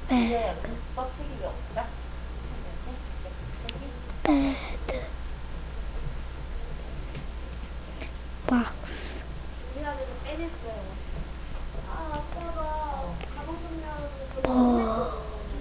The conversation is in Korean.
이제 법 책임이 없다. bed, box, 우리나라에서 빼냈어요. 아, 아빠가 가방 정리하고 ball,